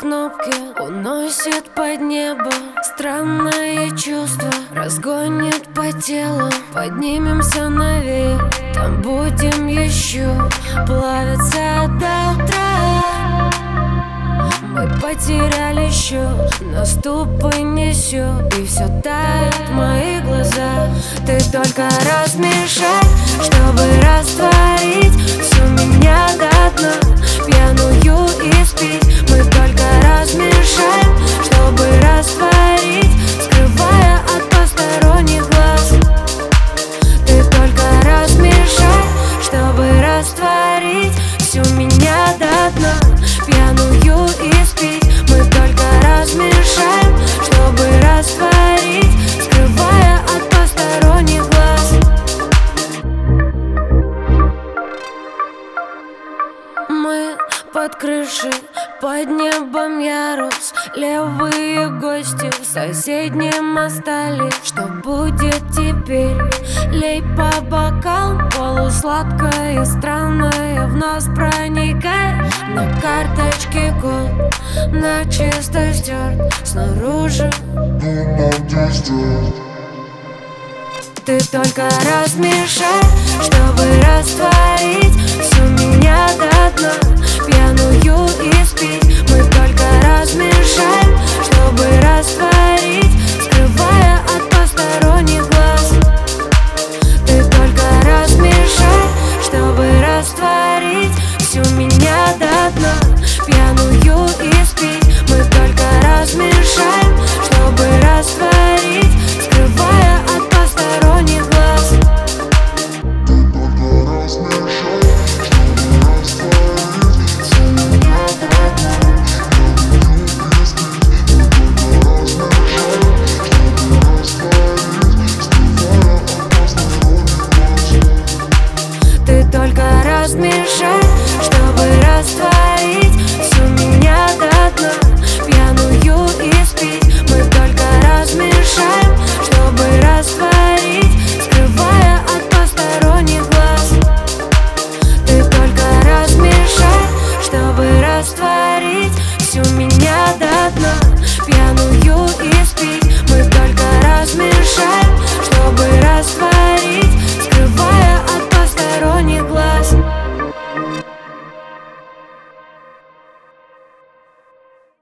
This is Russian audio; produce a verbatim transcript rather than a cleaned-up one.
кнопки уносит под небо. Странное чувство разгонит по телу. Поднимемся наверх, там будем еще плавиться до утра. Мы потеряли счет, наступы несет, и все тает в моих глазах. Ты только размешай, чтобы растворить всю меня до дна, пьяную испить. Мы только размешаем, чтобы растворить, скрывая от посторонних глаз. Ты только размешай, чтобы растворить всю меня до дна, пьяную испить. Мы только размешаем, чтобы растворить, скрывая от посторонних глаз. Мы под крышей, под небом ярус. Левые гости в соседнем остались. Что будет теперь? Лей по бокалам, полусладкое и странное в нас проникает. На карточке код начисто стерт, снаружи ты только размешай, чтобы растворить всю меня до дна, пьяную испить. Мы только размешаем, чтобы растворить, скрывая от посторонних